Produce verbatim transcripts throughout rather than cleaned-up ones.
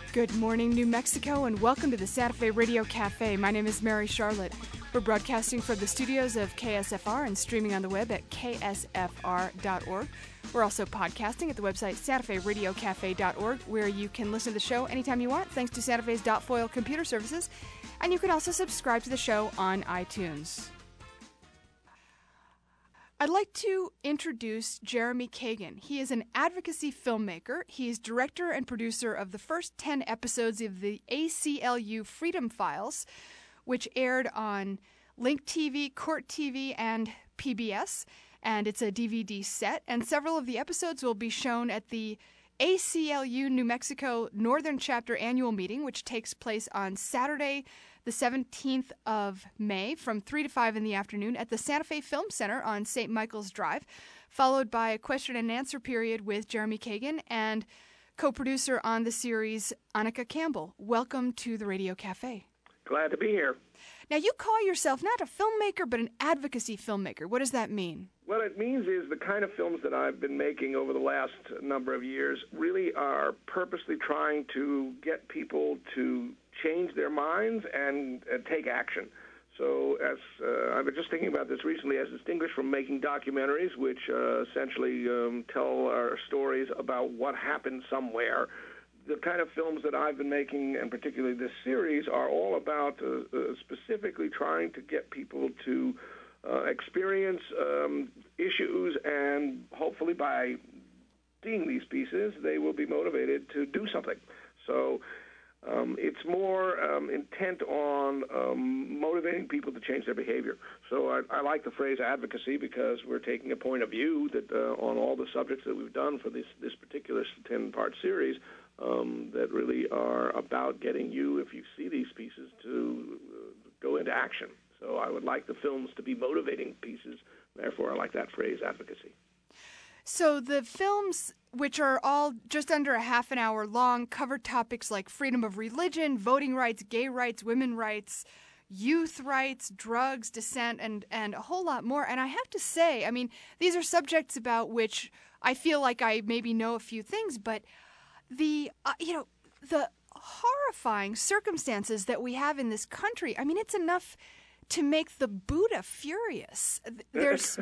Good morning, New Mexico, and welcome to the Santa Fe Radio Cafe. My name is Mary Charlotte. We're broadcasting from the studios of K S F R and streaming on the web at K S F R dot org. We're also podcasting at the website Santa Fe Radio Cafe dot org, where you can listen to the show anytime you want, thanks to Santa Fe's .foil computer services. And you can also subscribe to the show on iTunes. I'd like to introduce Jeremy Kagan. He is an advocacy filmmaker. He is director and producer of the first ten episodes of the A C L U Freedom Files, which aired on Link T V, Court T V, and P B S. And it's a D V D set. And several of the episodes will be shown at the A C L U New Mexico Northern Chapter Annual Meeting, which takes place on Saturday, the seventeenth of May from three to five in the afternoon at the Santa Fe Film Center on Saint Michael's Drive, followed by a question and answer period with Jeremy Kagan and co-producer on the series, Annika Campbell. Welcome to the Radio Cafe. Glad to be here. Now, you call yourself not a filmmaker, but an advocacy filmmaker. What does that mean? What it means is the kind of films that I've been making over the last number of years really are purposely trying to get people to change their minds and uh, take action. So as uh, I've been just thinking about this recently, as distinguished from making documentaries, which uh, essentially um, tell our stories about what happened somewhere, the kind of films that I've been making, and particularly this series, are all about uh, uh, specifically trying to get people to uh, experience um, issues, and hopefully by seeing these pieces, they will be motivated to do something. So um, it's more um, intent on um, motivating people to change their behavior. So I, I like the phrase advocacy because we're taking a point of view that uh, on all the subjects that we've done for this, this particular ten-part series, Um, that really are about getting you, if you see these pieces, to uh, go into action. So I would like the films to be motivating pieces. Therefore, I like that phrase, advocacy. So the films, which are all just under a half an hour long, cover topics like freedom of religion, voting rights, gay rights, women rights, youth rights, drugs, dissent, and, and a whole lot more. And I have to say, I mean, these are subjects about which I feel like I maybe know a few things, but The, uh, you know, the horrifying circumstances that we have in this country, I mean, it's enough to make the Buddha furious. There's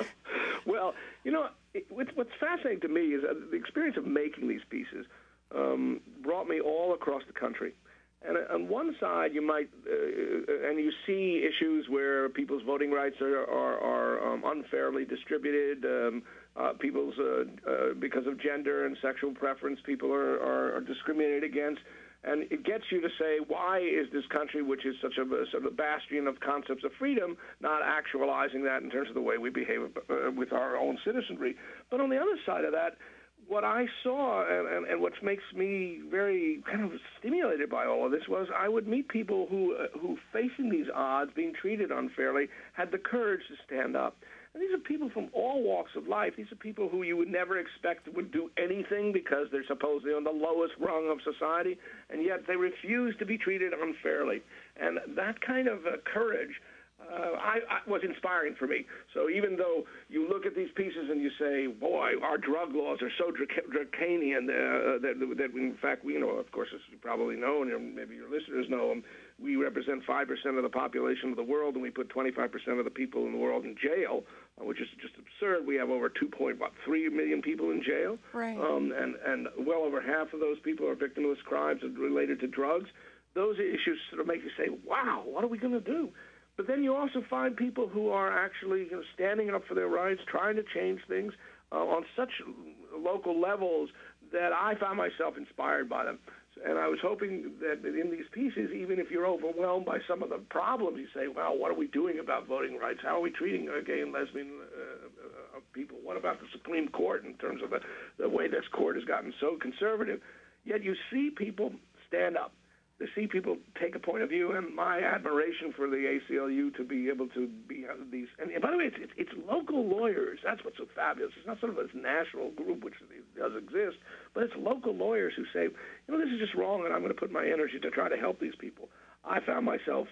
Well, you know, it, what's fascinating to me is uh, the experience of making these pieces um, brought me all across the country. And on one side, you might, uh, and you see issues where people's voting rights are, are, are um, unfairly distributed, um, uh, people's, uh, uh, because of gender and sexual preference, people are, are, are discriminated against. And it gets you to say, why is this country, which is such a, sort of a bastion of concepts of freedom, not actualizing that in terms of the way we behave uh, with our own citizenry? But on the other side of that, what I saw and, and, and what makes me very kind of stimulated by all of this was I would meet people who, uh, who facing these odds, being treated unfairly, had the courage to stand up. And these are people from all walks of life. These are people who you would never expect would do anything because they're supposedly on the lowest rung of society, and yet they refuse to be treated unfairly. And that kind of uh, courage Uh, I, I was inspiring for me. So even though you look at these pieces and you say, boy, our drug laws are so drac- draconian uh, that, that in fact, we, you know, of course, as you probably know, and maybe your listeners know, um, we represent five percent of the population of the world, and we put twenty-five percent of the people in the world in jail, uh, which is just absurd. We have over two point three million people in jail, right. um, and, and well over half of those people are victimless crimes related to drugs. Those issues sort of make you say, wow, what are we going to do? But then you also find people who are actually you know, standing up for their rights, trying to change things uh, on such local levels that I found myself inspired by them. And I was hoping that in these pieces, even if you're overwhelmed by some of the problems, you say, well, what are we doing about voting rights? How are we treating uh, gay and lesbian uh, uh, people? What about the Supreme Court in terms of the, the way this court has gotten so conservative? Yet you see people stand up. To see people take a point of view, and my admiration for the A C L U to be able to be uh, these. And, and by the way, it's, it's, it's local lawyers. That's what's so fabulous. It's not sort of this national group, which does exist, but it's local lawyers who say, you know, this is just wrong, and I'm going to put my energy to try to help these people. I found myself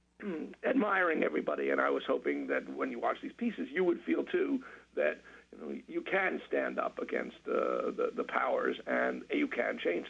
admiring everybody, and I was hoping that when you watch these pieces, you would feel, too, that you know you can stand up against uh, the, the powers, and you can change things.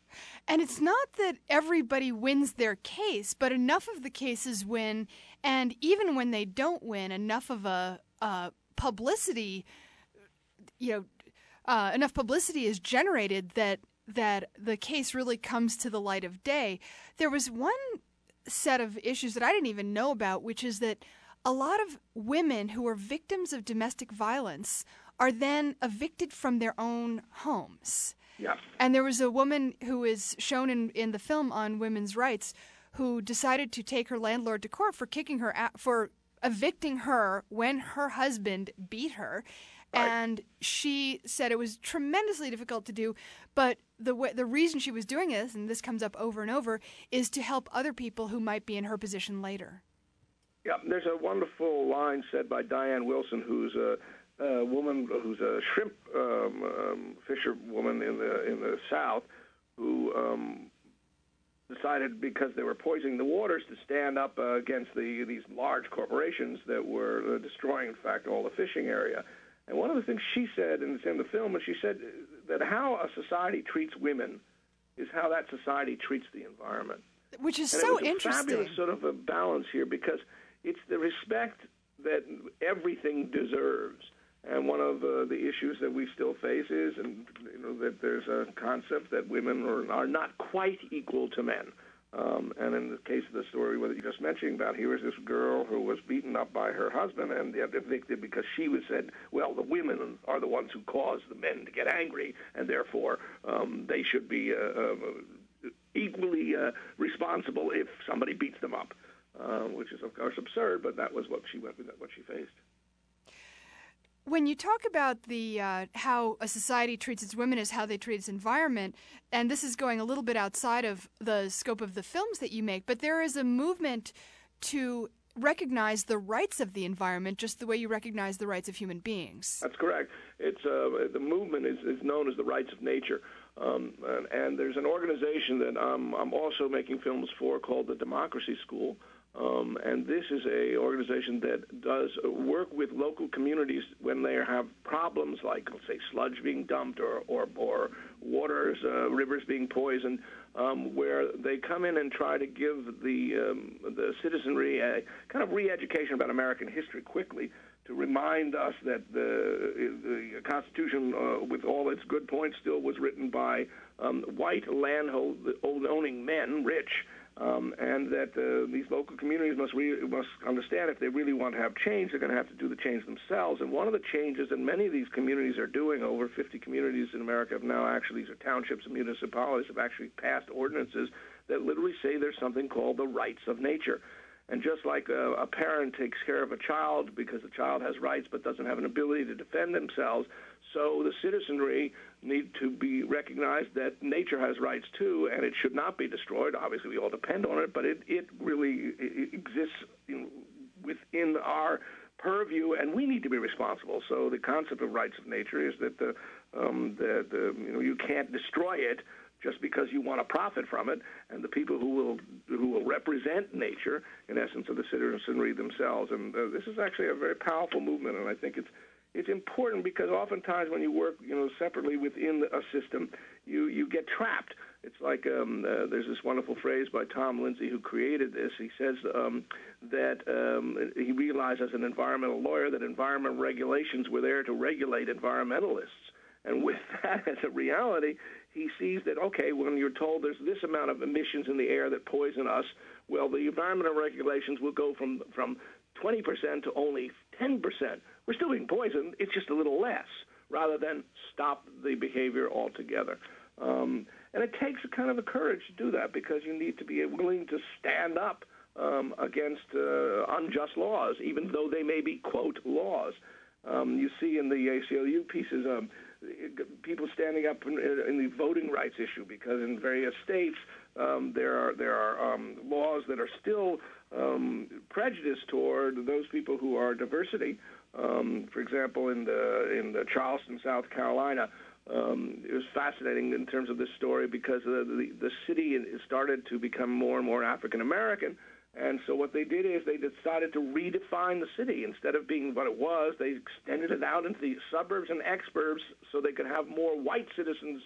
And it's not that everybody wins their case, but enough of the cases win, and even when they don't win, enough of a, a publicity, you know, uh, enough publicity is generated that that the case really comes to the light of day. There was one set of issues that I didn't even know about, which is that a lot of women who are victims of domestic violence are then evicted from their own homes. Yeah. And there was a woman who is shown in, in the film on women's rights who decided to take her landlord to court for kicking her out, for evicting her when her husband beat her. Right. And she said it was tremendously difficult to do, but the w- the reason she was doing this, and this comes up over and over, is to help other people who might be in her position later. Yeah, there's a wonderful line said by Diane Wilson, who's a, a woman who's a shrimp um, um, fisher woman in the in the South, who um, decided because they were poisoning the waters to stand up uh, against the these large corporations that were uh, destroying, in fact, all the fishing area. And one of the things she said, and it's in the film, and she said that how a society treats women is how that society treats the environment. Which is and so it was a interesting. Fabulous sort of a balance here, because it's the respect that everything deserves. And one of uh, the issues that we still face is, and you know, that there's a concept that women are, are not quite equal to men. Um, and in the case of the story that you just mentioned about, here was this girl who was beaten up by her husband and evicted because she was said, well, the women are the ones who caused the men to get angry, and therefore um, they should be uh, uh, equally uh, responsible if somebody beats them up, uh, which is, of course, absurd, but that was what she went with, what she faced. When you talk about the uh, how a society treats its women as how they treat its environment, and this is going a little bit outside of the scope of the films that you make, but there is a movement to recognize the rights of the environment just the way you recognize the rights of human beings. That's correct. It's uh, the movement is, is known as the Rights of Nature. Um, and, and there's an organization that I'm, I'm also making films for called the Democracy School. Um, and this is a organization that does work with local communities when they have problems like, let's say, sludge being dumped or, or, or waters, uh, rivers being poisoned, um, where they come in and try to give the, um, the citizenry a kind of re-education about American history quickly, to remind us that the, the Constitution, uh, with all its good points, still was written by um, white land-owning men, rich, um, and that uh, these local communities must re- must understand if they really want to have change, they're going to have to do the change themselves. And one of the changes that many of these communities are doing, over fifty communities in America have now actually, these are townships and municipalities, have actually passed ordinances that literally say there's something called the rights of nature. And just like a, a parent takes care of a child because the child has rights but doesn't have an ability to defend themselves, so the citizenry need to be recognized that nature has rights too, and it should not be destroyed. Obviously, we all depend on it, but it, it really it exists in, within our purview, and we need to be responsible. So the concept of rights of nature is that the, um, the, the you know you can't destroy it just because you want to profit from it, and the people who will who will represent nature, in essence, are the citizenry themselves. And uh, this is actually a very powerful movement, and I think it's it's important because oftentimes when you work, you know, separately within a system, you you get trapped. It's like um, uh, there's this wonderful phrase by Tom Lindsay, who created this. He says um, that um, he realized as an environmental lawyer that environmental regulations were there to regulate environmentalists. And with that as a reality, he sees that, okay, when you're told there's this amount of emissions in the air that poison us, well, the environmental regulations will go from, from twenty percent to only ten percent. We're still being poisoned, it's just a little less, rather than stop the behavior altogether. Um, and it takes a kind of a courage to do that, because you need to be willing to stand up um, against uh, unjust laws, even though they may be, quote, laws. Um, you see in the A C L U pieces um, people standing up in, in the voting rights issue, because in various states um, there are there are um, laws that are still um, prejudiced toward those people who are diversity. Um, for example, in the in the Charleston, South Carolina, um, it was fascinating in terms of this story, because the the, the city started to become more and more African American. And so what they did is they decided to redefine the city. Instead of being what it was, they extended it out into the suburbs and exurbs so they could have more white citizens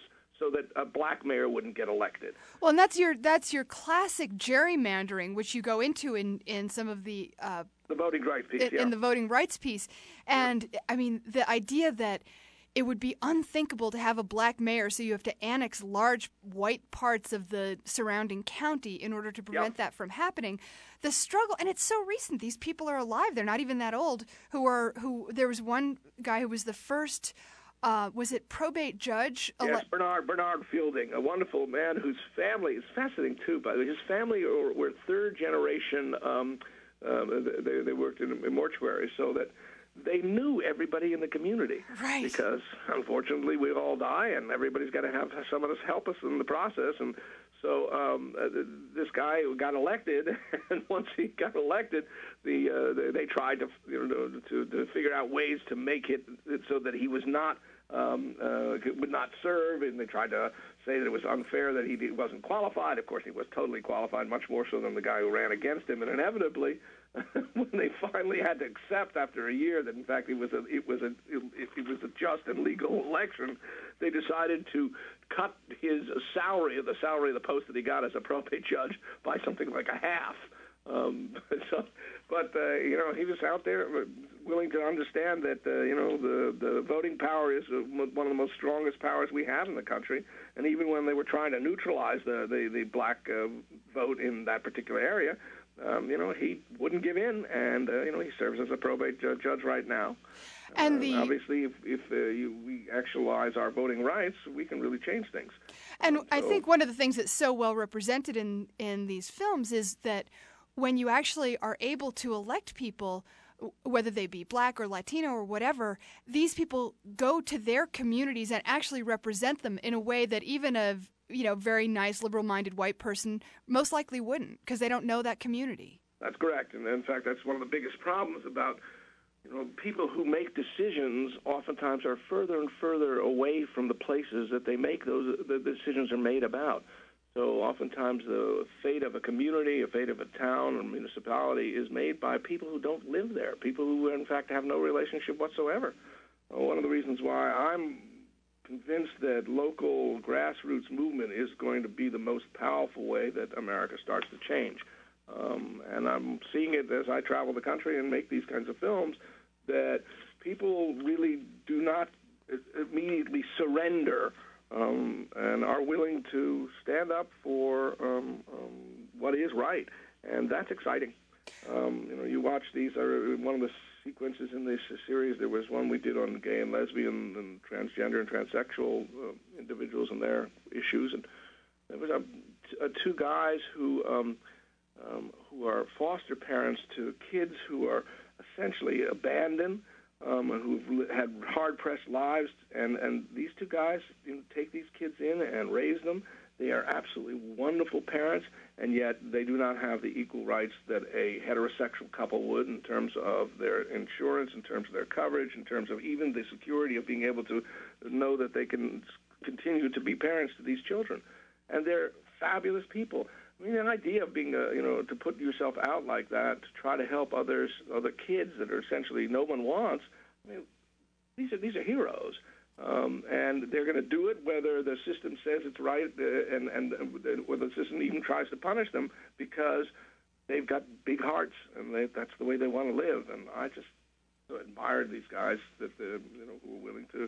so that a black mayor wouldn't get elected. Well, and that's your that's your classic gerrymandering, which you go into in, in some of the uh, the voting rights piece, in, yeah. in the voting rights piece. And yeah. I mean, the idea that it would be unthinkable to have a black mayor, so you have to annex large white parts of the surrounding county in order to prevent yep. that from happening. The struggle, and it's so recent. These people are alive; they're not even that old. Who are who? There was one guy who was the first. Uh, was it probate judge? Yes, Bernard Bernard Fielding, a wonderful man whose family is fascinating too. By the way, his family were, were third generation. Um, uh, they, they worked in, in mortuaries, so that they knew everybody in the community. Right. Because unfortunately, we all die, and everybody's got to have some of us help us in the process. And so um, uh, this guy got elected, and once he got elected, the uh, they, they tried to you know to, to figure out ways to make it so that he was not. Um, uh, would not serve, and they tried to say that it was unfair that he wasn't qualified. Of course, he was totally qualified, much more so than the guy who ran against him. And inevitably, when they finally had to accept after a year that in fact it was a it was a it, it was a just and legal election, they decided to cut his salary, the salary of the post that he got as a probate judge, by something like a half. Um, so, but uh, you know, he was out there willing to understand that uh, you know the the voting power is one of the most strongest powers we have in the country, and even when they were trying to neutralize the the, the black uh, vote in that particular area, um, you know, he wouldn't give in, and uh, you know, he serves as a probate ju- judge right now. And uh, the obviously, if, if uh, you, we actualize our voting rights, we can really change things. And um, I so, think one of the things that's so well represented in in these films is that when you actually are able to elect people, whether they be black or Latino or whatever, these people go to their communities and actually represent them in a way that even a you know very nice liberal-minded white person most likely wouldn't, because they don't know that community. That's correct, and in fact, that's one of the biggest problems about you know people who make decisions. Oftentimes, are further and further away from the places that they make those the decisions are made about. So oftentimes the fate of a community, a fate of a town or municipality is made by people who don't live there, people who in fact have no relationship whatsoever. Well, one of the reasons why I'm convinced that local grassroots movement is going to be the most powerful way that America starts to change. Um, and I'm seeing it as I travel the country and make these kinds of films, that people really do not immediately surrender Um, and are willing to stand up for um, um, what is right, and that's exciting. Um, you know, you watch these. Are one of the sequences in this series. There was one we did on gay and lesbian and transgender and transsexual uh, individuals and their issues, and there was a, a two guys who um, um, who are foster parents to kids who are essentially abandoned. Um, who've had hard-pressed lives, and, and these two guys you know, take these kids in and raise them. They are absolutely wonderful parents, and yet they do not have the equal rights that a heterosexual couple would in terms of their insurance, in terms of their coverage, in terms of even the security of being able to know that they can continue to be parents to these children. And they're fabulous people. I mean, the idea of being, a, you know, to put yourself out like that, to try to help others, other kids that are essentially no one wants, I mean, these are these are heroes. Um, and they're going to do it whether the system says it's right uh, and, and uh, whether the system even tries to punish them, because they've got big hearts and they, that's the way they want to live. And I just admired these guys that uh, you know who are willing to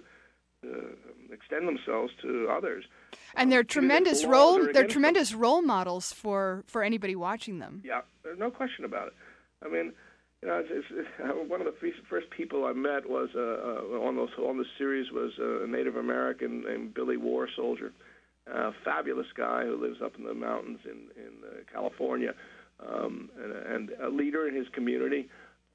uh, extend themselves to others. And they're um, tremendous the role they're them. tremendous role models for, for anybody watching them. Yeah, there's no question about it. I mean, you know, it's, it's, it's, one of the first people I met was uh, uh, on those on the series was a Native American named Billy War Soldier, a fabulous guy who lives up in the mountains in in uh, California, um, and, and a leader in his community.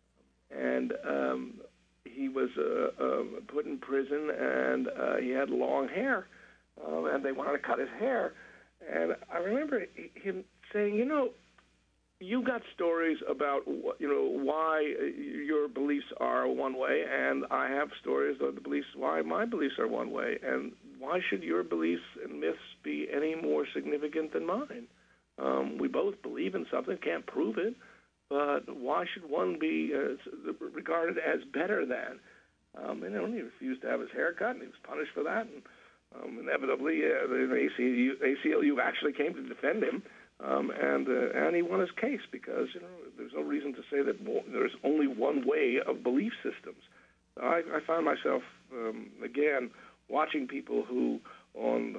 And um, he was uh, uh, put in prison, and uh, he had long hair, um, and they wanted to cut his hair. And I remember him saying, you know, you got stories about, you know, why your beliefs are one way, and I have stories of the beliefs why my beliefs are one way, and why should your beliefs and myths be any more significant than mine? Um, we both believe in something, can't prove it, but why should one be uh, regarded as better than? Um, and you know, he refused to have his hair cut, and he was punished for that. And Um, inevitably, uh, the A C L U, A C L U actually came to defend him, um, and uh, and he won his case because you know there's no reason to say that there's only one way of belief systems. I, I find myself um, again watching people who on,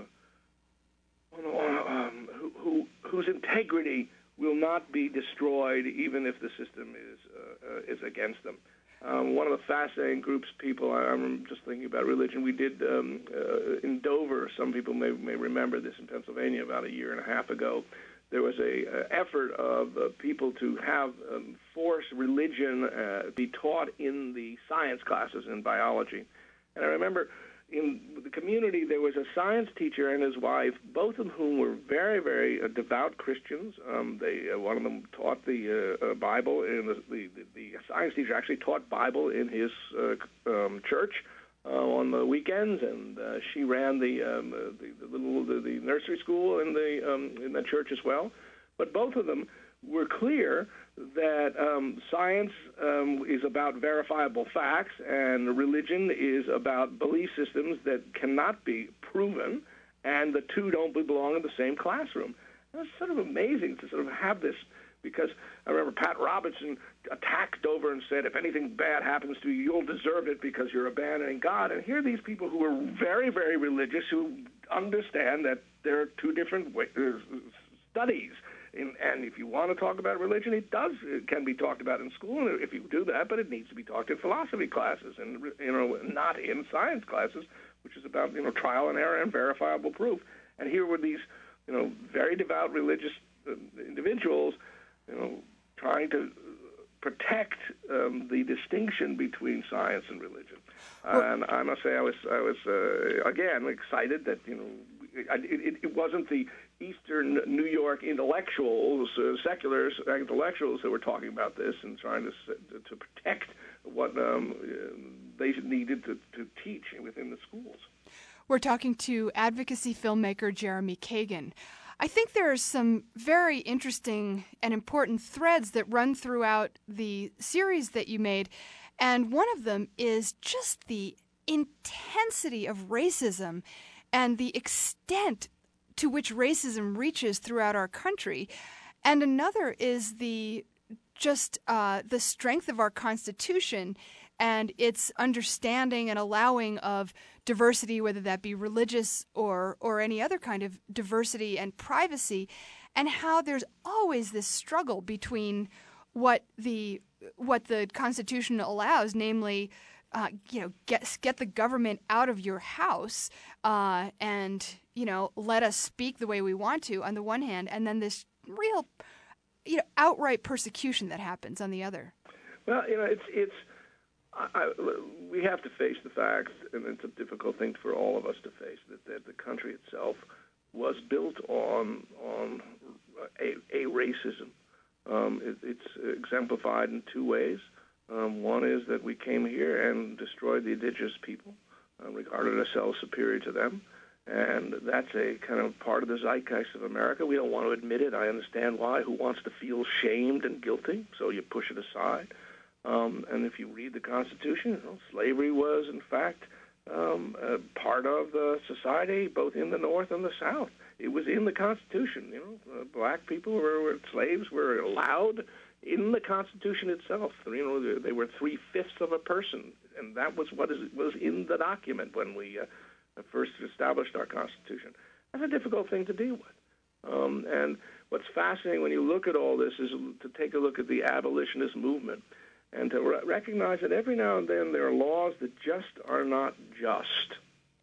on, on um, who, who whose integrity will not be destroyed even if the system is uh, uh, is against them. Um, one of the fascinating groups of people, I, I'm just thinking about religion, we did um, uh, in Dover, some people may, may remember this in Pennsylvania about a year and a half ago, there was a uh, effort of uh, people to have um, force religion uh, be taught in the science classes in biology. And I remember in the community there was a science teacher and his wife, both of whom were very, very uh, devout Christians. Um, they uh, one of them taught the uh, uh, Bible, and the, the, the science teacher actually taught Bible in his uh, um, church uh, on the weekends, and uh, she ran the, um, uh, the, the little the, the nursery school in the um, in the church as well. But both of them were clear that um, science um, is about verifiable facts and religion is about belief systems that cannot be proven, and the two don't belong in the same classroom. And it's sort of amazing to sort of have this, because I remember Pat Robertson attacked Dover and said, if anything bad happens to you, you'll deserve it because you're abandoning God. And here are these people who are very, very religious who understand that there are two different ways, studies. In, and if you want to talk about religion, it does it can be talked about in school if you do that, but it needs to be talked in philosophy classes and you know not in science classes, which is about you know trial and error and verifiable proof. And here were these you know very devout religious uh, individuals, you know, trying to protect um, the distinction between science and religion. Well, and I must say, I was I was uh, again excited that you know it, it, it wasn't the Eastern New York intellectuals, uh, secular intellectuals that were talking about this and trying to to protect what um, they needed to, to teach within the schools. We're talking to advocacy filmmaker Jeremy Kagan. I think there are some very interesting and important threads that run throughout the series that you made, and one of them is just the intensity of racism and the extent to which racism reaches throughout our country. And another is the just uh, the strength of our Constitution and its understanding and allowing of diversity, whether that be religious or or any other kind of diversity and privacy, and how there's always this struggle between what the what the Constitution allows, namely, uh, you know, get get the government out of your house uh, and you know let us speak the way we want to on the one hand, and then this real, you know, outright persecution that happens on the other. Well, you know, it's it's. I, I, we have to face the facts, and it's a difficult thing for all of us to face, that, that the country itself was built on on a, a racism. Um, it, it's exemplified in two ways. Um, one is that we came here and destroyed the indigenous people, uh, regarded ourselves superior to them, and that's a kind of part of the zeitgeist of America. We don't want to admit it. I understand why. Who wants to feel shamed and guilty? So you push it aside. Um, and if you read the Constitution, you know, slavery was, in fact, um, uh, part of the society, both in the North and the South. It was in the Constitution. You know, uh, black people were, were slaves were allowed in the Constitution itself. You know, they were three fifths of a person, and that was what is, was in the document when we uh, first established our Constitution. That's a difficult thing to deal with. Um, and what's fascinating when you look at all this is to take a look at the abolitionist movement, and to re- recognize that every now and then there are laws that just are not just.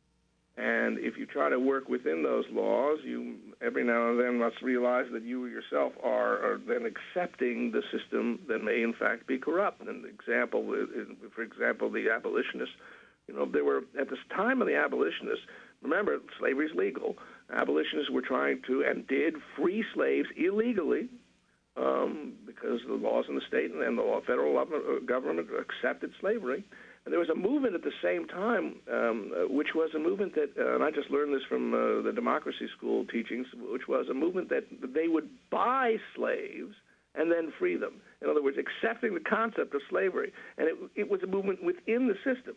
And if you try to work within those laws, you every now and then must realize that you yourself are, are then accepting the system that may in fact be corrupt. And example, for example, the abolitionists, you know, they were, at this time of the abolitionists, remember, slavery is legal. Abolitionists were trying to, and did, free slaves illegally, Um, because the laws in the state and the federal government accepted slavery. And there was a movement at the same time, um, which was a movement that, uh, and I just learned this from uh, the democracy school teachings, which was a movement that they would buy slaves and then free them. In other words, accepting the concept of slavery. And it, it was a movement within the system.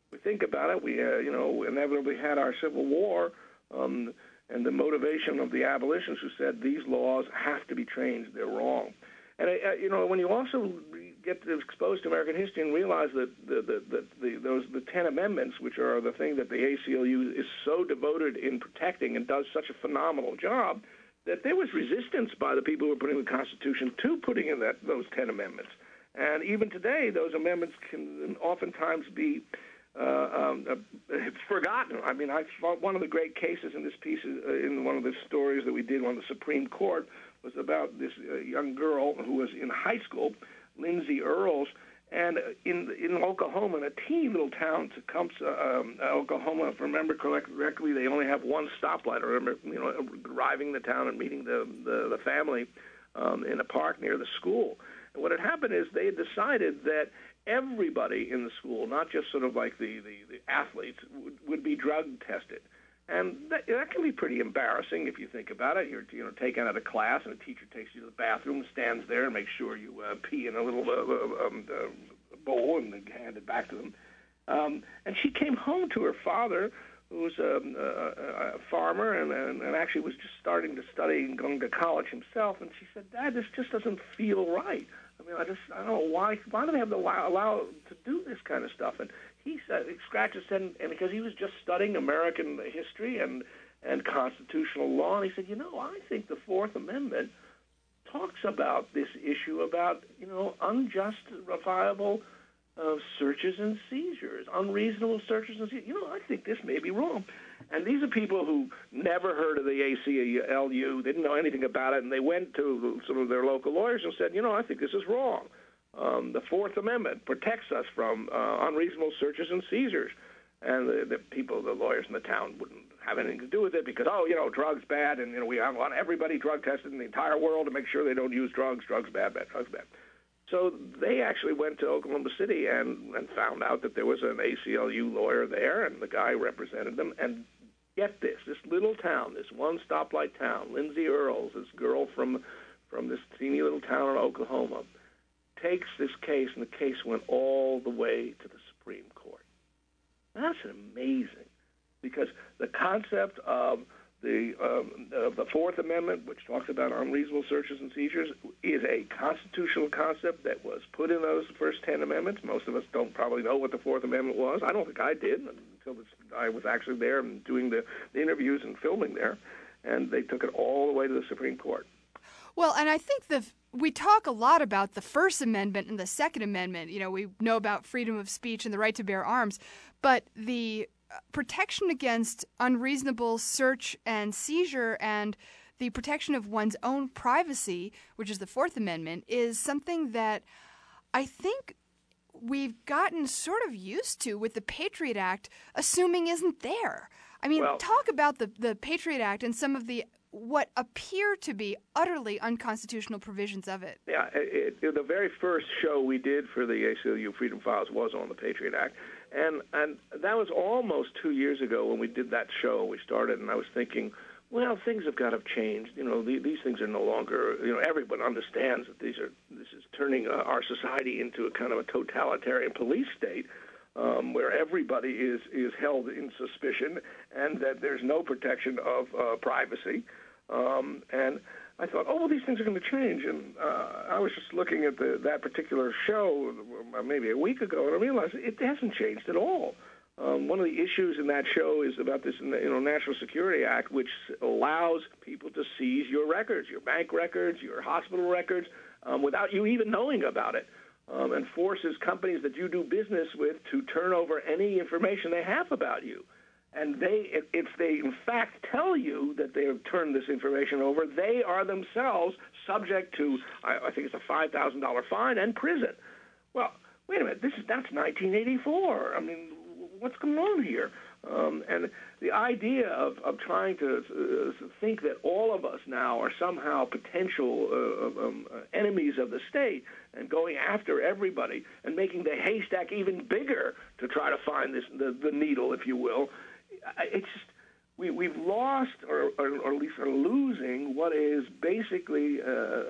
we think about it, we, uh, you know, inevitably had our Civil War, um, and the motivation of the abolitionists who said these laws have to be changed, they're wrong. And, uh, you know, when you also get exposed to American history and realize that the, the, the, the, those the Ten Amendments, which are the thing that the A C L U is so devoted in protecting and does such a phenomenal job, that there was resistance by the people who were putting the Constitution to putting in that those Ten Amendments. And even today, those amendments can oftentimes be uh, um, uh, forgotten. I mean, I thought one of the great cases in this piece, uh, in one of the stories that we did on the Supreme Court, was about this uh, young girl who was in high school, Lindsay Earls, and in in Oklahoma, in a teeny little town, Tecumseh, um, Oklahoma, if I remember correctly, they only have one stoplight. I remember, you know, arriving in the town and meeting the, the, the family um, in a park near the school. And what had happened is they had decided that everybody in the school, not just sort of like the, the, the athletes, would, would be drug tested. And that, that can be pretty embarrassing if you think about it. You're, you know, taken out of class, and a teacher takes you to the bathroom, stands there, and makes sure you uh, pee in a little uh, um, uh, bowl, and then hand it back to them. Um, and she came home to her father, who was a, a, a farmer, and, and, and actually was just starting to study and going to college himself. And she said, "Dad, this just doesn't feel right. I mean, I just I don't know why. Why do they have to allow, allow to do this kind of stuff?" And he said, he scratched his head, and because he was just studying American history and and constitutional law, and he said, "You know, I think the Fourth Amendment talks about this issue about, you know, unjustifiable uh, searches and seizures, unreasonable searches and seizures. You know, I think this may be wrong." And these are people who never heard of the A C L U, didn't know anything about it, and they went to some of their local lawyers and said, "You know, I think this is wrong. Um, the Fourth Amendment protects us from uh, unreasonable searches and seizures." And the, the people, the lawyers in the town wouldn't have anything to do with it because, oh, you know, drugs bad, and, you know, we want everybody drug tested in the entire world to make sure they don't use drugs. Drugs bad, bad, drugs bad. So they actually went to Oklahoma City and, and found out that there was an A C L U lawyer there, and the guy represented them. And get this, this little town, this one stoplight town, Lindsay Earls, this girl from from this teeny little town in Oklahoma, takes this case, and the case went all the way to the Supreme Court. That's amazing, because the concept of the um, of the Fourth Amendment, which talks about unreasonable searches and seizures, is a constitutional concept that was put in those first ten amendments. Most of us don't probably know what the Fourth Amendment was. I don't think I did until this, I was actually there and doing the, the interviews and filming there, and they took it all the way to the Supreme Court. Well, and I think the we talk a lot about the First Amendment and the Second Amendment. You know, we know about freedom of speech and the right to bear arms, but the protection against unreasonable search and seizure and the protection of one's own privacy, which is the Fourth Amendment, is something that I think we've gotten sort of used to with the Patriot Act, assuming isn't there. I mean, well, talk about the, the Patriot Act and some of the what appear to be utterly unconstitutional provisions of it. Yeah, it, it, the very first show we did for the A C L U Freedom Files was on the Patriot Act. And and that was almost two years ago when we did that show. We started, and I was thinking, well, things have got to have changed. You know, the, these things are no longer, you know, everyone understands that these are, this is turning uh, our society into a kind of a totalitarian police state. Um, where everybody is, is held in suspicion, and that there's no protection of uh, privacy. Um, and I thought, oh, well, these things are going to change. And uh, I was just looking at the, that particular show maybe a week ago, and I realized it hasn't changed at all. Um, one of the issues in that show is about this, you know, National Security Act, which allows people to seize your records, your bank records, your hospital records, um, without you even knowing about it. Um, and forces companies that you do business with to turn over any information they have about you. And they, if they in fact tell you that they have turned this information over, they are themselves subject to, I, I think it's a five thousand dollars fine and prison. Well, wait a minute, this is that's nineteen eighty-four. I mean, what's going on here? Um, and the idea of, of trying to uh, think that all of us now are somehow potential uh, um, uh, enemies of the state and going after everybody and making the haystack even bigger to try to find this the, the needle, if you will, it's just we, we've lost or, or, or at least are losing what is basically uh, uh,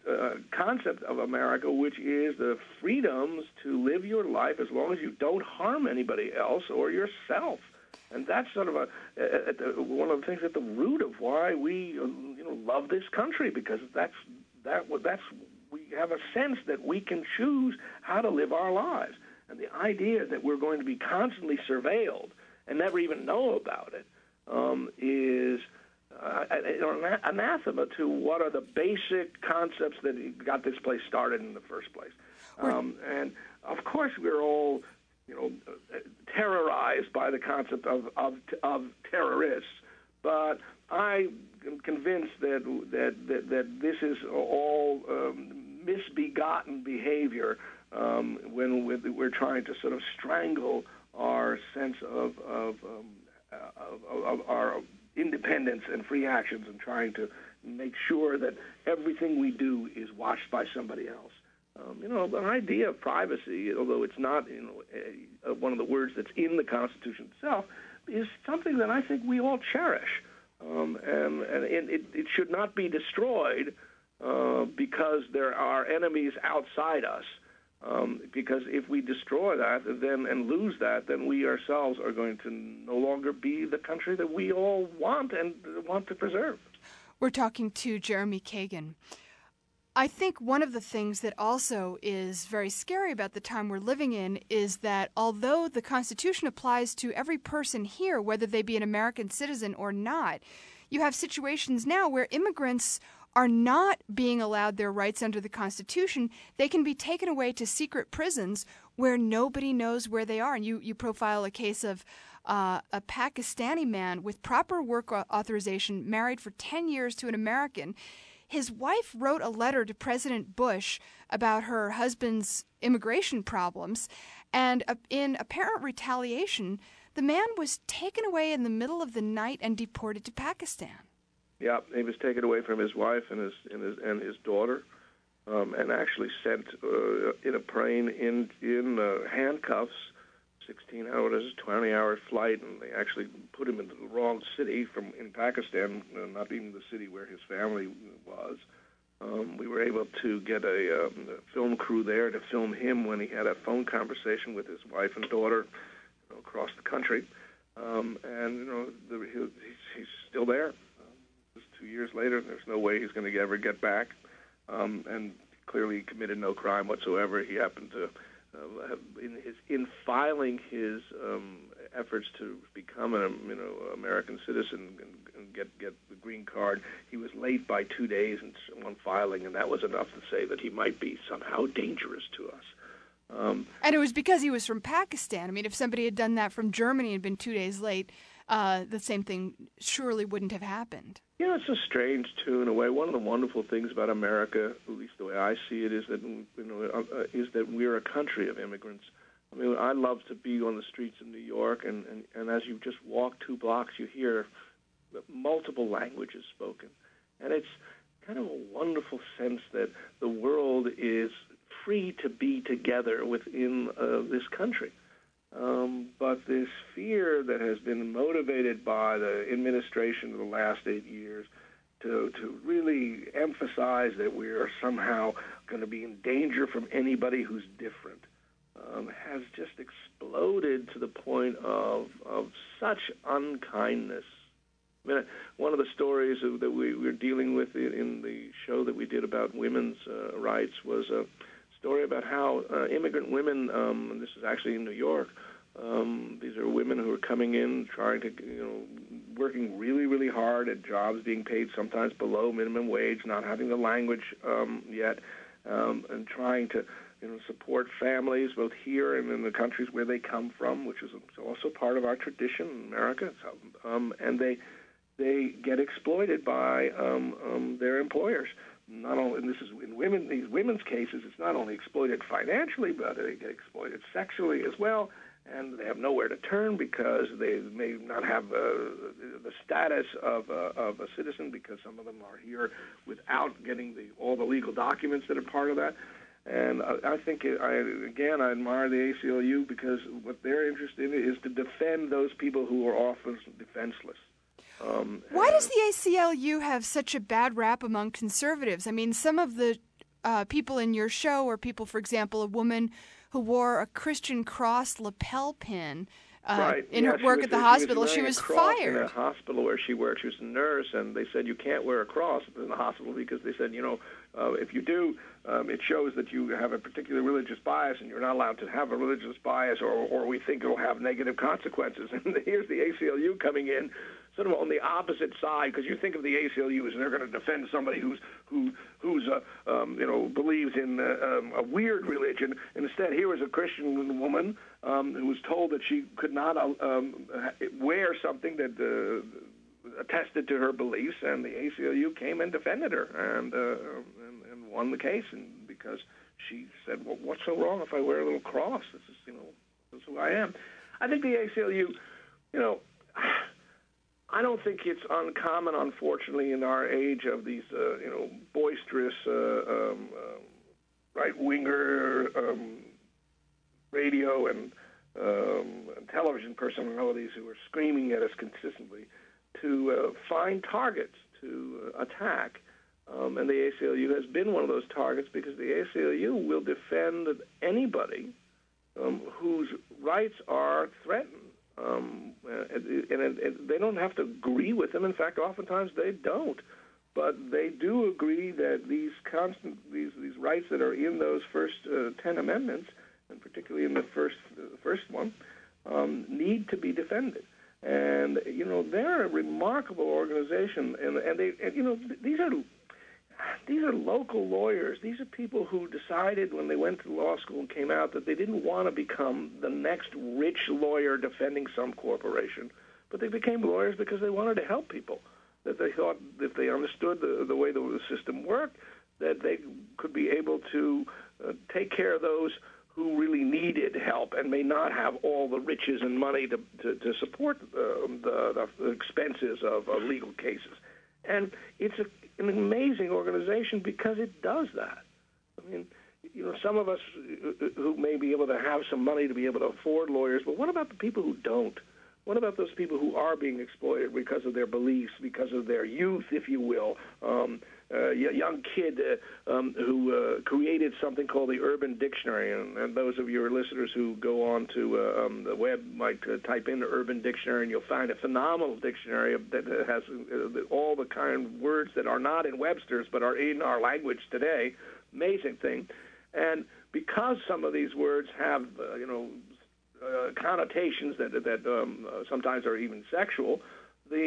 uh, concept of America, which is the freedoms to live your life as long as you don't harm anybody else or yourself. And that's sort of a, a, a one of the things at the root of why we, uh, you know, love this country, because that's that that's we have a sense that we can choose how to live our lives. And the idea that we're going to be constantly surveilled and never even know about it um, is uh, an anathema to what are the basic concepts that got this place started in the first place. Um, and of course, we're all, you know, terrorized by the concept of, of of terrorists, but I am convinced that that that, that this is all um, misbegotten behavior um, when we're trying to sort of strangle our sense of of, um, of of our independence and free actions, and trying to make sure that everything we do is watched by somebody else. Um, you know, the idea of privacy, although it's not, you know, a, a, one of the words that's in the Constitution itself, is something that I think we all cherish, um, and, and it, it should not be destroyed uh, because there are enemies outside us. Um, because if we destroy that then and lose that, then we ourselves are going to no longer be the country that we all want and want to preserve. We're talking to Jeremy Kagan. I think one of the things that also is very scary about the time we're living in is that although the Constitution applies to every person here, whether they be an American citizen or not, you have situations now where immigrants are not being allowed their rights under the Constitution. They can be taken away to secret prisons where nobody knows where they are. And you, you profile a case of uh, a Pakistani man with proper work authorization, married for ten years to an American. His wife wrote a letter to President Bush about her husband's immigration problems, and in apparent retaliation, the man was taken away in the middle of the night and deported to Pakistan. Yeah, he was taken away from his wife and his and his, and his daughter, um, and actually sent uh, in a plane in in uh, handcuffs, sixteen hours, twenty hour flight, and they actually put him into the wrong city from in Pakistan, uh, not even the city where his family was. Um, we were able to get a, um, a film crew there to film him when he had a phone conversation with his wife and daughter, you know, across the country, um, and you know the, he, he's, he's still there. Two years later, there's no way he's going to ever get back, um, and clearly he committed no crime whatsoever. He happened to, uh, have, in his in filing his um, efforts to become an you know American citizen and, and get get the green card, he was late by two days in one filing, and that was enough to say that he might be somehow dangerous to us. Um, and it was because he was from Pakistan. I mean, if somebody had done that from Germany and been two days late, uh, the same thing surely wouldn't have happened. You know, it's a strange, too, in a way. One of the wonderful things about America, at least the way I see it, is that you know uh, is that we're a country of immigrants. I mean, I love to be on the streets of New York, and, and, and as you just walk two blocks, you hear multiple languages spoken. And it's kind of a wonderful sense that the world is free to be together within uh, this country. Um, but this fear that has been motivated by the administration of the last eight years to, to really emphasize that we are somehow going to be in danger from anybody who's different um, has just exploded to the point of, of such unkindness. I mean, one of the stories that we were dealing with in the show that we did about women's uh, rights was a story about how uh, immigrant women, um, and this is actually in New York, um, these are women who are coming in trying to, you know, working really, really hard at jobs being paid sometimes below minimum wage, not having the language um, yet, um, and trying to, you know, support families both here and in the countries where they come from, which is also part of our tradition in America. So, um, and they they get exploited by um, um, their employers. Not only, and this is in women, these women's cases, it's not only exploited financially, but they get exploited sexually as well, and they have nowhere to turn because they may not have uh, the status of a, of a citizen, because some of them are here without getting the, all the legal documents that are part of that. And I, I think, it, I, again, I admire the A C L U because what they're interested in is to defend those people who are often defenseless. Um, Why does the A C L U have such a bad rap among conservatives? I mean, some of the uh, people in your show, or people, for example, a woman who wore a Christian cross lapel pin uh, right. in yeah, her work was, at the she hospital. Was she was a cross fired. In a hospital where she worked. She was a nurse, and they said you can't wear a cross in the hospital because they said, you know, uh, if you do, um, it shows that you have a particular religious bias, and you're not allowed to have a religious bias, or, or we think it'll have negative consequences. And here's the A C L U coming in, sort of on the opposite side, because you think of the A C L U as they're going to defend somebody who's who who's uh, um, you know believes in uh, um, a weird religion. Instead, here was a Christian woman um, who was told that she could not uh, um, wear something that uh, attested to her beliefs, and the A C L U came and defended her and uh, and, and won the case, and because she said, well, what's so wrong if I wear a little cross? This is you know this is who I am. I think the A C L U, you know. I don't think it's uncommon, unfortunately, in our age of these, uh, you know, boisterous uh, um, uh, right-winger um, radio and, um, and television personalities who are screaming at us consistently to uh, find targets to uh, attack. Um, and the A C L U has been one of those targets because the A C L U will defend anybody um, whose rights are threatened. Um, and, and, and they don't have to agree with them. In fact, oftentimes they don't. But they do agree that these constant these these rights that are in those first uh, ten amendments, and particularly in the first uh, first one, um, need to be defended. And you know they're a remarkable organization, and and they and, you know these are. These are local lawyers. These are people who decided when they went to law school and came out that they didn't want to become the next rich lawyer defending some corporation, but they became lawyers because they wanted to help people, that they thought if they understood the, the way the system worked, that they could be able to uh, take care of those who really needed help and may not have all the riches and money to, to, to support uh, the, the expenses of uh, legal cases. And it's a, an amazing organization because it does that. I mean, you know, some of us who may be able to have some money to be able to afford lawyers, but what about the people who don't? What about those people who are being exploited because of their beliefs, because of their youth, if you will? Um, uh, a young kid uh, um, who uh, created something called the Urban Dictionary, and, and those of your listeners who go on to uh, um, the web might uh, type in the Urban Dictionary, and you'll find a phenomenal dictionary that has uh, all the kind of words that are not in Webster's but are in our language today. Amazing thing. And because some of these words have, uh, you know, Uh, connotations that that um, uh, sometimes are even sexual, the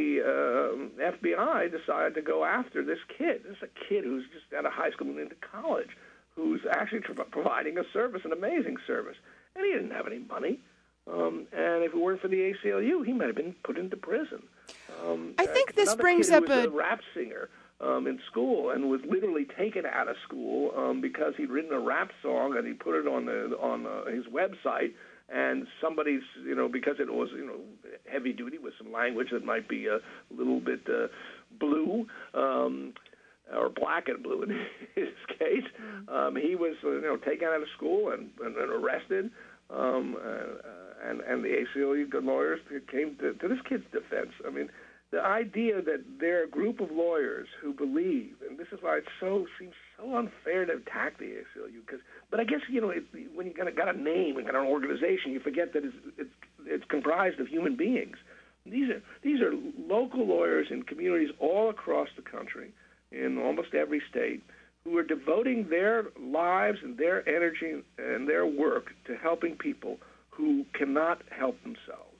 uh, F B I decided to go after this kid. This is a kid who's just out of high school and into college, who's actually tr- providing a service, an amazing service, and he didn't have any money. Um, and if it weren't for the A C L U, he might have been put into prison. Um, I think uh, this brings kid up who was a... a rap singer um, in school and was literally taken out of school um, because he'd written a rap song and he put it on the on uh, his website. And somebody's, you know, because it was, you know, heavy duty with some language that might be a little bit uh, blue, um, or black and blue in his case, um, he was, uh, you know, taken out of school and, and, and arrested. Um, uh, and, and the A C L U lawyers came to, to this kid's defense. I mean, the idea that there are a group of lawyers who believe, and this is why it so seems so unfair to attack the A C L U, because, but I guess, you know, it, when you got a, got a name and got an organization, you forget that it's, it's it's comprised of human beings. These are these are local lawyers in communities all across the country, in almost every state, who are devoting their lives and their energy and their work to helping people who cannot help themselves.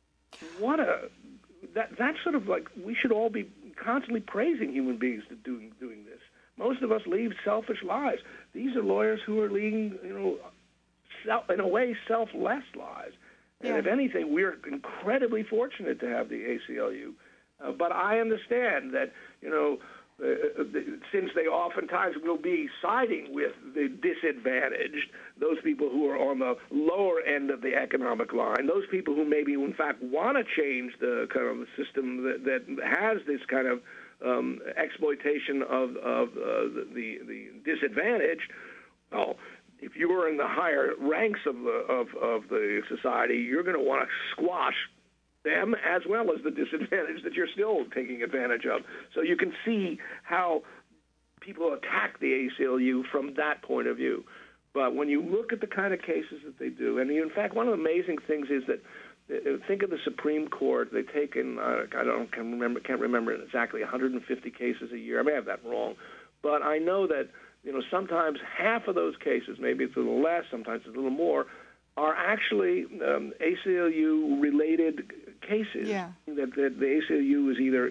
What a That that's sort of like we should all be constantly praising human beings to doing doing this. Most of us lead selfish lives. These are lawyers who are leading, you know, self, in a way, selfless lives. And Yeah. if anything, we're incredibly fortunate to have the A C L U. Uh, but I understand that, you know, uh, the, since they oftentimes will be siding with the disadvantaged, those people who are on the lower end of the economic line, those people who maybe, in fact, want to change the kind of system that, that has this kind of um, exploitation of, of uh, the, the disadvantaged, well, if you are in the higher ranks of the, of, of the society, you're going to want to squash them as well as the disadvantage that you're still taking advantage of. So you can see how people attack the A C L U from that point of view. But when you look at the kind of cases that they do, and in fact, one of the amazing things is that uh, think of the Supreme Court. They take in uh, I don't can remember can't remember exactly one hundred fifty cases a year. I may have that wrong, but I know that you know sometimes half of those cases, maybe it's a little less, sometimes it's a little more, are actually um, A C L U related cases. Yeah. That, that the A C L U is either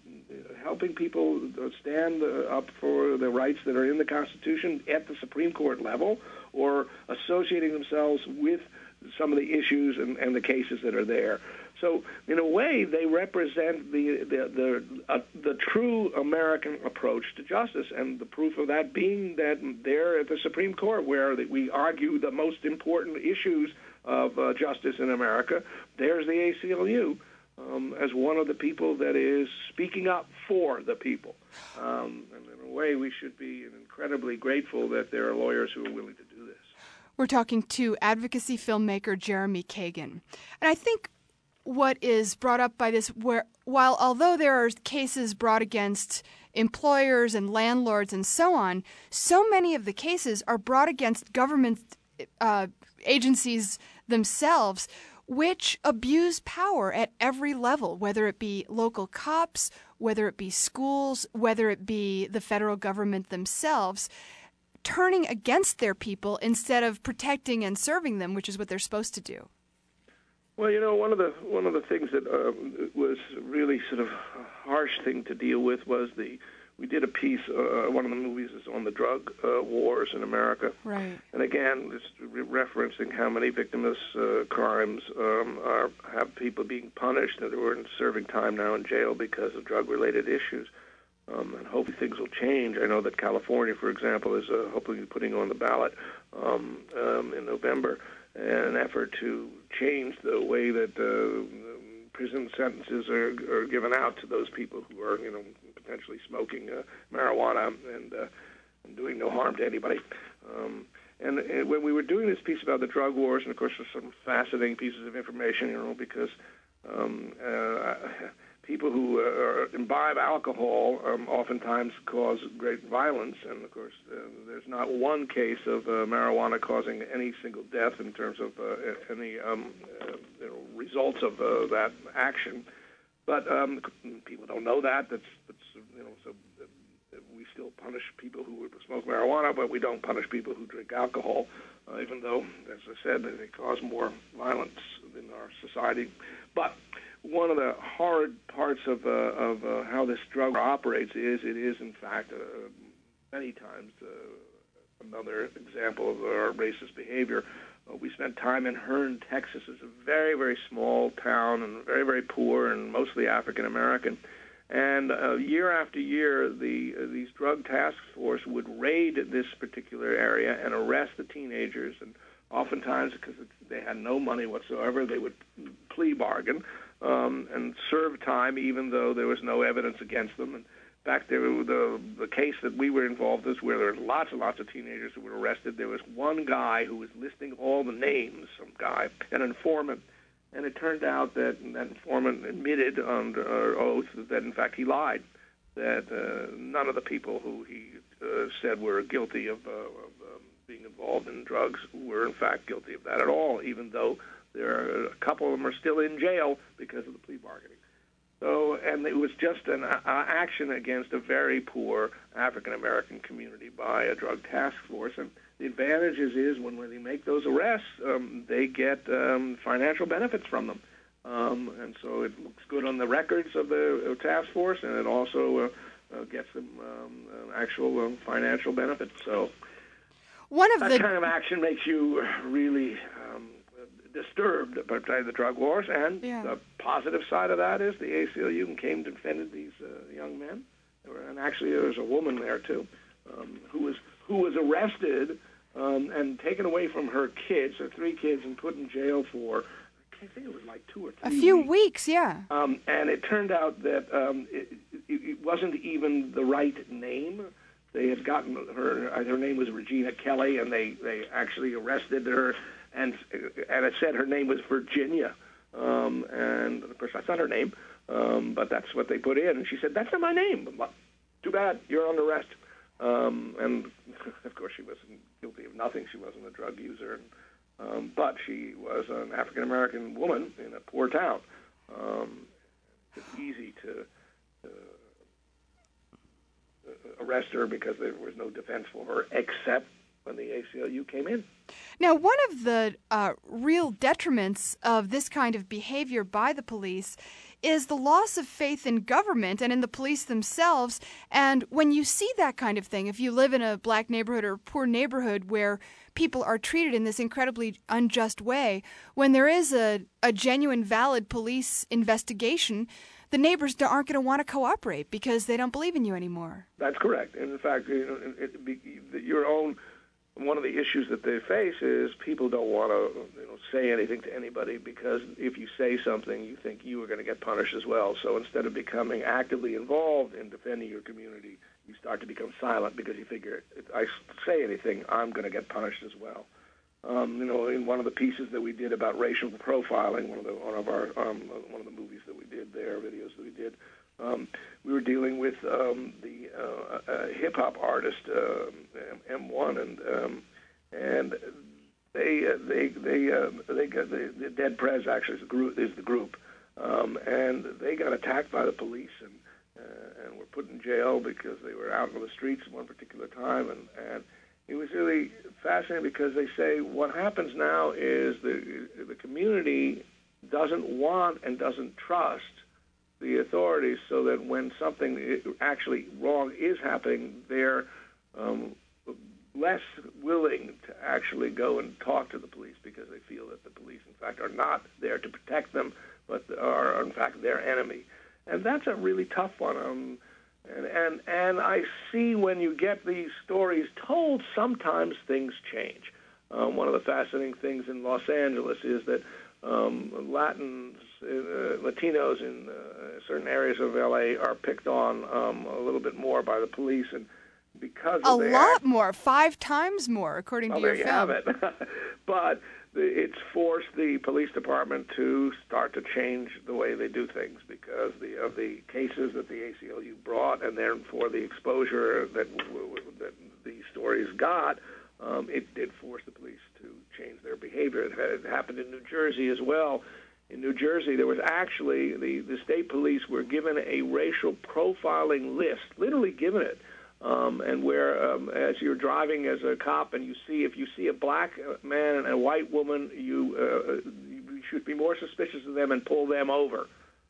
helping people stand up for the rights that are in the Constitution at the Supreme Court level, or associating themselves with some of the issues and, and the cases that are there. So, in a way, they represent the the the, uh, the true American approach to justice, and the proof of that being that they're at the Supreme Court, where we argue the most important issues of uh, justice in America. There's the A C L U. Um, as one of the people that is speaking up for the people. Um, and in a way, we should be incredibly grateful that there are lawyers who are willing to do this. We're talking to advocacy filmmaker Jeremy Kagan. And I think what is brought up by this, where while although there are cases brought against employers and landlords and so on, so many of the cases are brought against government uh, agencies themselves, which abuse power at every level, whether it be local cops, whether it be schools, whether it be the federal government themselves, turning against their people instead of protecting and serving them, which is what they're supposed to do. Well, you know, one of the one of the things that um, was really sort of a harsh thing to deal with was the we did a piece, uh, one of the movies is on the drug uh, wars in America. Right. And again, just re- referencing how many victimless uh, crimes um, are have people being punished and who are serving time now in jail because of drug-related issues. Um, and hopefully things will change. I know that California, for example, is uh, hopefully putting on the ballot um, um, in November an effort to change the way that uh, prison sentences are, are given out to those people who are, you know, potentially smoking uh, marijuana and, uh, and doing no harm to anybody. Um, and, and when we were doing this piece about the drug wars, and of course there's some fascinating pieces of information, you know, because um, uh, people who uh, imbibe alcohol um, oftentimes cause great violence, and of course uh, there's not one case of uh, marijuana causing any single death in terms of uh, any um, uh, you know, results of uh, that action. But um, people don't know that. That's, that's you know, so uh, we still punish people who smoke marijuana, but we don't punish people who drink alcohol, uh, even though, as I said, they cause more violence in our society. But one of the hard parts of uh, of uh, how this drug operates is it is, in fact, uh, many times uh, another example of our racist behavior. Uh, we spent time in Hearne, Texas. It's a very, very small town and very, very poor and mostly African-American. And uh, year after year, the uh, these drug task force would raid this particular area and arrest the teenagers. And oftentimes, because they had no money whatsoever, they would plea bargain um, and serve time even though there was no evidence against them. And in fact, there, the, the case that we were involved in, where there were lots and lots of teenagers who were arrested, there was one guy who was listing all the names, some guy, an informant. And it turned out that that informant admitted under oath that, in fact, he lied, that uh, none of the people who he uh, said were guilty of, uh, of um, being involved in drugs were, in fact, guilty of that at all, even though there are a couple of them are still in jail because of the plea bargaining. So, and it was just an uh, action against a very poor African-American community by a drug task force. And the advantage is, is when, when they make those arrests, um, they get um, financial benefits from them. Um, and so it looks good on the records of the uh, task force, and it also uh, uh, gets them um, uh, actual um, financial benefits. So One of that the... kind of action makes you really um, disturbed by the drug wars, and yeah. the positive side of that is the A C L U came to defend these uh, young men, and actually there was a woman there too, um, who was who was arrested um, and taken away from her kids, her three kids, and put in jail for I think it was like two or three a few weeks, weeks yeah. Um, and it turned out that um, it, it, it wasn't even the right name. They had gotten her. Her name was Regina Kelly, and they, they actually arrested her. And and it said her name was Virginia, um, and of course that's not her name, um, but that's what they put in. And she said, "That's not my name. Too bad, you're under arrest." Um, and, of course, she wasn't guilty of nothing. She wasn't a drug user. And, um, but she was an African-American woman in a poor town. Um, it's easy to uh, arrest her because there was no defense for her except when the A C L U came in. Now, one of the uh, real detriments of this kind of behavior by the police is the loss of faith in government and in the police themselves. And when you see that kind of thing, if you live in a black neighborhood or poor neighborhood where people are treated in this incredibly unjust way, when there is a, a genuine, valid police investigation, the neighbors aren't going to want to cooperate because they don't believe in you anymore. That's correct. And in fact, you know, it, it, your own one of the issues that they face is people don't want to you know, say anything to anybody because if you say something, you think you are going to get punished as well. So instead of becoming actively involved in defending your community, you start to become silent because you figure if I say anything, I'm going to get punished as well. Um, you know, in one of the pieces that we did about racial profiling, one of the one of our um, one of the movies that we did there, videos that we did, um, we were dealing with um, the uh, uh, hip hop artist uh, M one, and um, and they uh, they they uh, they got the, the Dead Prez actually is the group is the group, um, and they got attacked by the police and uh, and were put in jail because they were out on the streets at one particular time, and and. It was really fascinating because they say what happens now is the the community doesn't want and doesn't trust the authorities, so that when something actually wrong is happening, they're um, less willing to actually go and talk to the police because they feel that the police, in fact, are not there to protect them, but are, in fact, their enemy. And that's a really tough one. Um, And, and and I see when you get these stories told, sometimes things change. Um, one of the fascinating things in Los Angeles is that um, Latins, uh, Latinos in uh, certain areas of L A are picked on um, a little bit more by the police, and because a of the lot act- more, five times more, according well, to your there you film. have it. But it's forced the police department to start to change the way they do things because the, of the cases that the A C L U brought, and therefore the exposure that, that these stories got, um, it did force the police to change their behavior. It, had, it happened in New Jersey as well. In New Jersey, there was actually, the, the state police were given a racial profiling list, literally given it. Um, and where, um, as you're driving as a cop and you see, if you see a black man and a white woman, you, uh, you should be more suspicious of them and pull them over.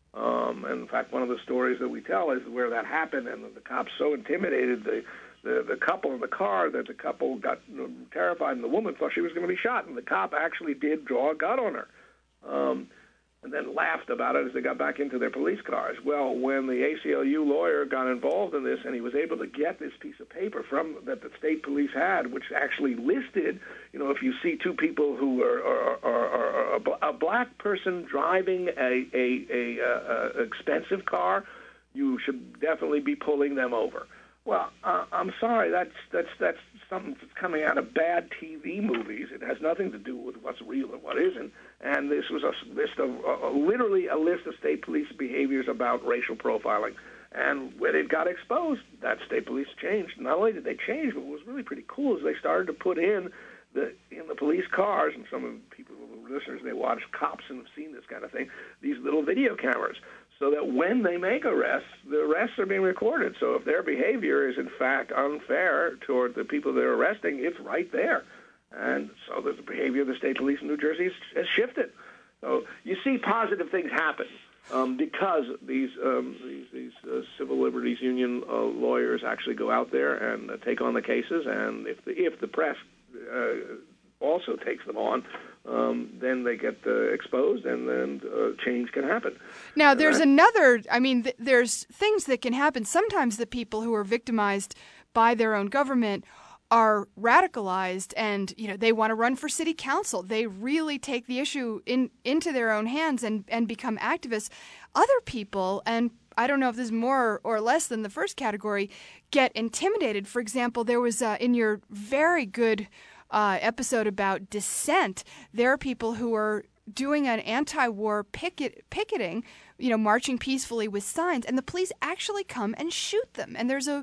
Um, and in fact, one of the stories that we tell is where that happened, and the cops so intimidated the, the, the couple in the car that the couple got you know, terrified, and the woman thought she was going to be shot, and the cop actually did draw a gun on her. Um, and then laughed about it as they got back into their police cars. Well, when the A C L U lawyer got involved in this and he was able to get this piece of paper from that the state police had, which actually listed, you know, if you see two people who are, are, are, are, are a black person driving a, a, a, a expensive car, you should definitely be pulling them over. Well, uh, I'm sorry, that's that's that's something that's coming out of bad T V movies. It has nothing to do with what's real and what isn't. And this was a list of, uh, literally a list of state police behaviors about racial profiling. And when it got exposed, that state police changed. Not only did they change, but what was really pretty cool is they started to put in the in the police cars, and some of the people, the listeners, they watch cops and have seen this kind of thing, these little video cameras, so that when they make arrests, the arrests are being recorded. So if their behavior is, in fact, unfair toward the people they're arresting, it's right there. And so the behavior of the state police in New Jersey has, has shifted. So you see positive things happen um, because these um, these, these uh, civil liberties union uh, lawyers actually go out there and uh, take on the cases. And if the if the press uh, also takes them on, um, then they get uh, exposed, and then uh, change can happen. Now, there's another. I mean, th- there's things that can happen. Sometimes the people who are victimized by their own government are radicalized, and you know they want to run for city council. They really take the issue in into their own hands and and become activists. Other people, and I don't know if this is more or less than the first category, get intimidated. For example, there was uh, in your very good uh, episode about dissent, there are people who are doing an anti-war picket picketing, you know, marching peacefully with signs, and the police actually come and shoot them. And there's a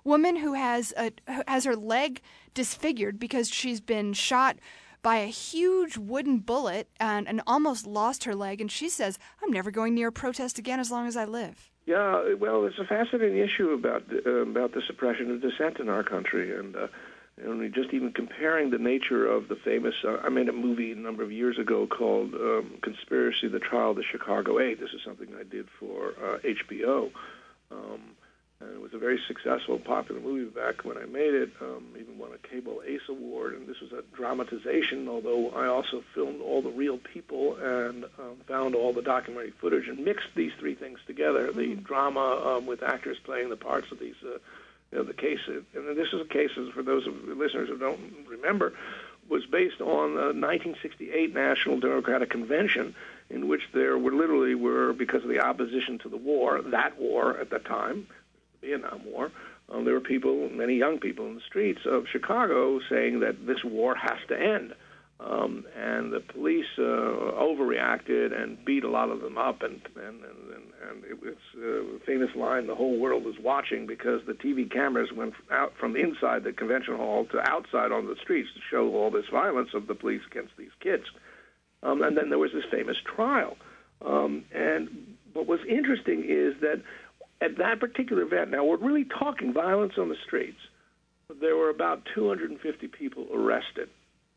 woman who has a who has her leg disfigured because she's been shot by a huge wooden bullet and, and almost lost her leg. And she says, I'm never going near a protest again as long as I live. Yeah, well, it's a fascinating issue about uh, about the suppression of dissent in our country, and uh, you know, just even comparing the nature of the famous. Uh, I made a movie a number of years ago called um, "Conspiracy: The Trial of the Chicago Eight." This is something I did for uh, H B O, um, and it was a very successful, popular movie back when I made it. Um, even won a Cable Ace Award, and this was a dramatization. Although I also filmed all the real people and um, found all the documentary footage and mixed these three things together: the drama um, with actors playing the parts of these. Uh, You know, the case, and this is a case, for those of the listeners who don't remember, was based on the nineteen sixty-eight National Democratic Convention, in which there were literally were, because of the opposition to the war, that war at the time, the Vietnam War, um, there were people, many young people in the streets of Chicago saying that this war has to end. Um, and the police uh, overreacted and beat a lot of them up, and and, and, and it was a famous line, the whole world was watching, because the T V cameras went out from inside the convention hall to outside on the streets to show all this violence of the police against these kids. Um, and then there was this famous trial. Um, and what was interesting is that at that particular event, now we're really talking violence on the streets, there were about two hundred fifty people arrested.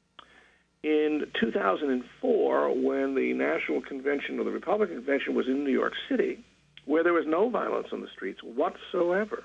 In two thousand four, when the National Convention or the Republican Convention was in New York City, where there was no violence on the streets whatsoever,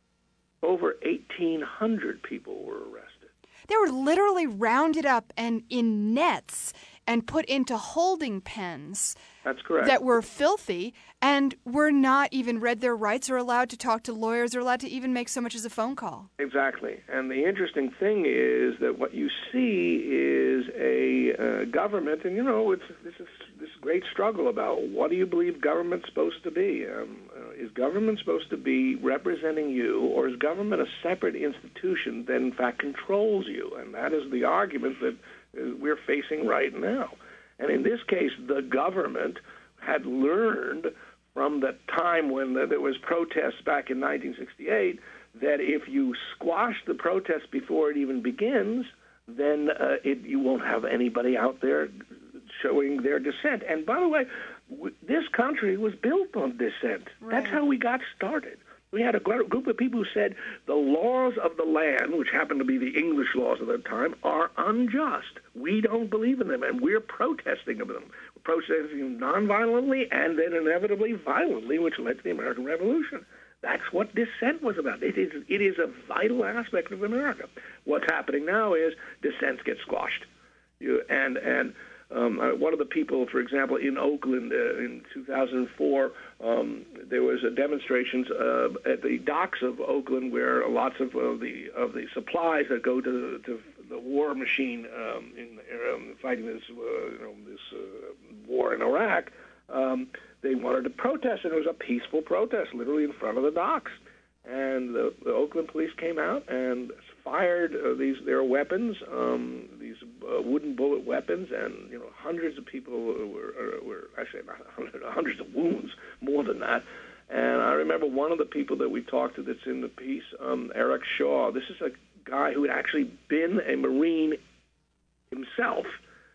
over eighteen hundred people were arrested. They were literally rounded up and in nets and put into holding pens. That's correct. That were filthy and were not even read their rights or allowed to talk to lawyers or allowed to even make so much as a phone call. Exactly. And the interesting thing is that what you see is a uh, government, and you know, it's this is this great struggle about what do you believe government's supposed to be? Um, uh, is government supposed to be representing you, or is government a separate institution that in fact controls you? And that is the argument that uh, we're facing right now. And in this case, the government had learned from the time when the, there was protests back in nineteen sixty-eight that if you squash the protest before it even begins, then uh, it, you won't have anybody out there showing their dissent. And by the way, w- this country was built on dissent. Right. That's how we got started. We had a group of people who said the laws of the land, which happened to be the English laws of the time, are unjust. We don't believe in them, and we're protesting them. We're protesting them nonviolently and then inevitably violently, which led to the American Revolution. That's what dissent was about. It is, it is a vital aspect of America. What's happening now is dissents get squashed. You, and and um, uh, one of the people, for example, in Oakland uh, in two thousand four, um, there was a demonstrations uh, at the docks of Oakland where lots of uh, the of the supplies that go to, to the war machine um, in um, fighting this uh, you know, this uh, war in Iraq. Um, they wanted to protest, and it was a peaceful protest, literally in front of the docks. And the, the Oakland police came out and fired uh, these their weapons, um, these uh, wooden bullet weapons, and you know hundreds of people were, were actually not hundreds, hundreds of wounds, more than that. And I remember one of the people that we talked to that's in the piece, um, Eric Shaw. This is a guy who had actually been a Marine himself.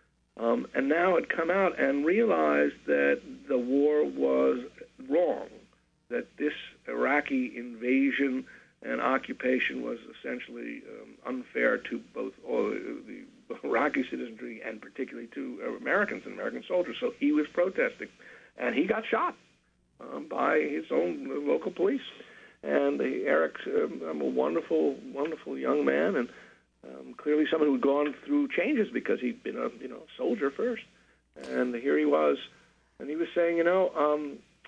Um, and now had come out and realized that the war was wrong, that this Iraqi invasion and occupation was essentially um, unfair to both all the Iraqi citizenry and particularly to Americans and American soldiers. So he was protesting, and he got shot um, by his own local police. And the, Eric, um, I'm a wonderful, wonderful young man, and Um, clearly someone who had gone through changes because he'd been a you know soldier first, and here he was, and he was saying, you know, um,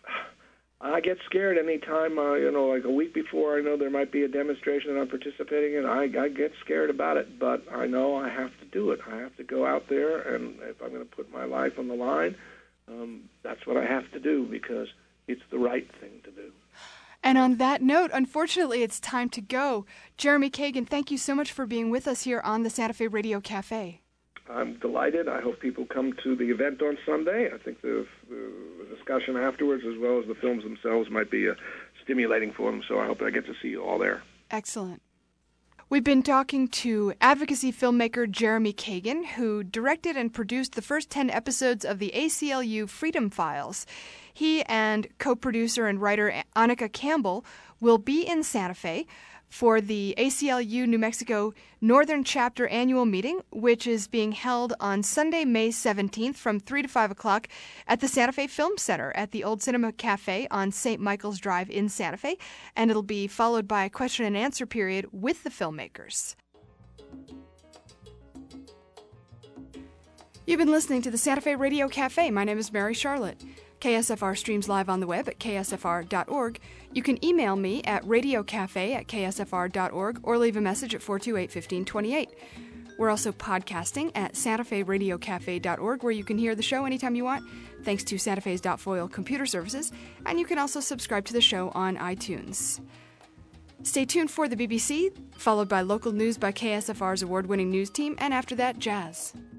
I get scared any time, uh, you know, like a week before I know there might be a demonstration that I'm participating in. I, I get scared about it, but I know I have to do it. I have to go out there, and if I'm going to put my life on the line, um, that's what I have to do because it's the right thing to do. And on that note, unfortunately, it's time to go. Jeremy Kagan, thank you so much for being with us here on the Santa Fe Radio Cafe. I'm delighted. I hope people come to the event on Sunday. I think the, the discussion afterwards, as well as the films themselves, might be uh, stimulating for them, so I hope I get to see you all there. Excellent. We've been talking to advocacy filmmaker Jeremy Kagan, who directed and produced the first ten episodes of the A C L U Freedom Files. He and co-producer and writer Annika Campbell will be in Santa Fe for the A C L U New Mexico Northern Chapter Annual Meeting, which is being held on Sunday, May seventeenth from three to five o'clock at the Santa Fe Film Center at the Old Cinema Cafe on Saint Michael's Drive in Santa Fe, and it'll be followed by a question and answer period with the filmmakers. You've been listening to the Santa Fe Radio Cafe. My name is Mary Charlotte. K S F R streams live on the web at k s f r dot org. You can email me at radiocafe at k s f r dot org or leave a message at four two eight, one five two eight. We're also podcasting at santa fe radio cafe dot org, where you can hear the show anytime you want, thanks to Santa Fe's .foil computer services, and you can also subscribe to the show on iTunes. Stay tuned for the B B C, followed by local news by K S F R's award-winning news team, and after that, jazz.